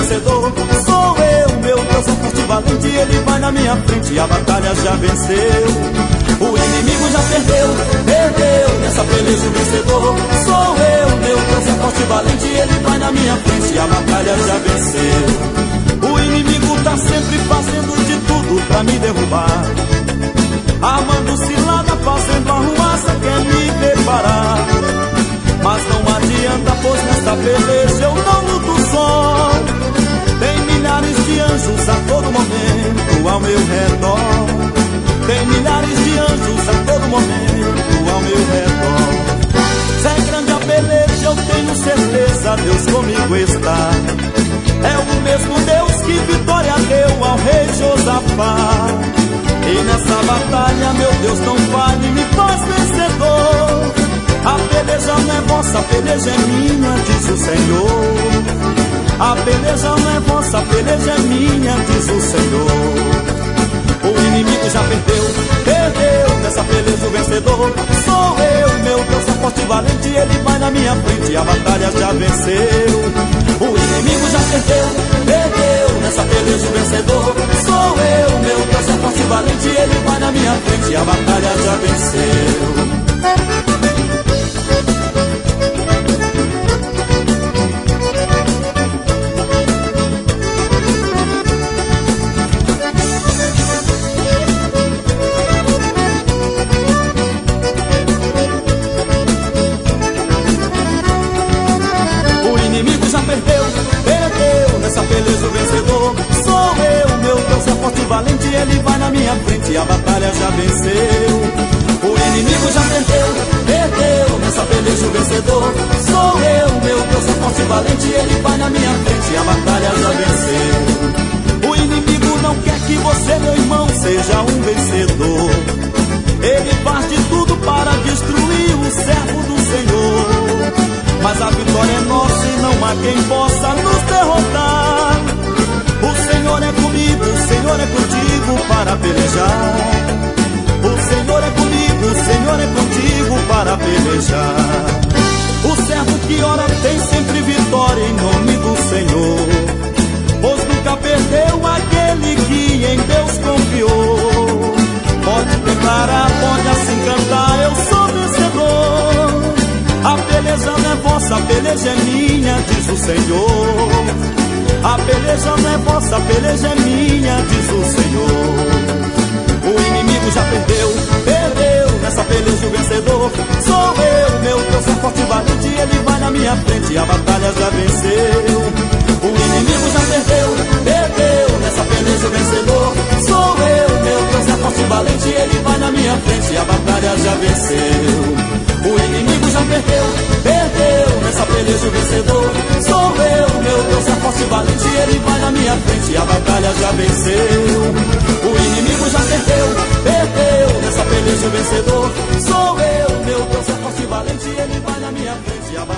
vencedor. Sou eu, meu Deus é forte e valente, Ele vai na minha frente e a batalha já venceu. O inimigo já perdeu, perdeu, nessa peleja o vencedor. Sou eu, meu Deus é forte e valente, Ele vai na minha frente e a batalha já venceu. O inimigo tá sempre fazendo de tudo pra me derrubar, armando cilada, fazendo arruaça, quer me preparar. Mas não adianta, pois nesta peleja eu não luto só. Tem milhares de anjos a todo momento ao meu redor. Tem milhares de anjos a todo momento ao meu redor. Se é grande a peleja, eu tenho certeza, Deus comigo está. É o mesmo Deus que vitória deu ao rei Josafá. E nessa batalha, meu Deus, não fale, me faz vencedor. A peleja não é vossa, a peleja é minha, diz o Senhor. A peleja não é vossa, a peleja é minha, diz o Senhor. O inimigo já perdeu, perdeu, nessa peleja o vencedor. Sou eu, meu Deus é forte e valente, Ele vai na minha frente e a batalha já venceu. O inimigo já perdeu, perdeu, nessa peleja o vencedor. Sou eu, meu Deus é forte e valente, Ele vai na minha frente e a batalha já venceu. Ele vai na minha frente e a batalha já venceu. O inimigo já perdeu, perdeu, nessa peleja o vencedor. Sou eu, meu Deus é forte e valente, Ele vai na minha frente e a batalha já venceu. O inimigo não quer que você, meu irmão, seja um vencedor. Ele faz de tudo para destruir o servo do Senhor. Mas a vitória é nossa e não há quem possa nos derrotar. O Senhor é comigo, o Senhor é contigo para pelejar. O Senhor é comigo, o Senhor é contigo para pelejar. O servo que ora tem sempre vitória em nome do Senhor, pois nunca perdeu aquele que em Deus confiou. Pode declarar, pode assim cantar, eu sou vencedor. A peleja não é vossa, a peleja é minha, diz o Senhor. A peleja não é vossa, a peleja é minha, diz o Senhor. O inimigo já perdeu, perdeu, nessa peleja o vencedor. Sou eu, meu Deus é forte e valente, Ele vai na minha frente e a batalha já venceu. O inimigo já perdeu, perdeu, nessa peleja o vencedor. Sou eu, meu Deus é forte e valente, Ele vai na minha frente e a batalha já venceu. O inimigo já perdeu, perdeu, nessa peleja o vencedor. Sou eu, meu Deus é forte e valente, Ele vai na minha frente e a batalha já venceu. O inimigo já perdeu, perdeu, nessa peleja o vencedor. Sou eu, meu Deus é forte e valente, Ele vai na minha frente e a batalha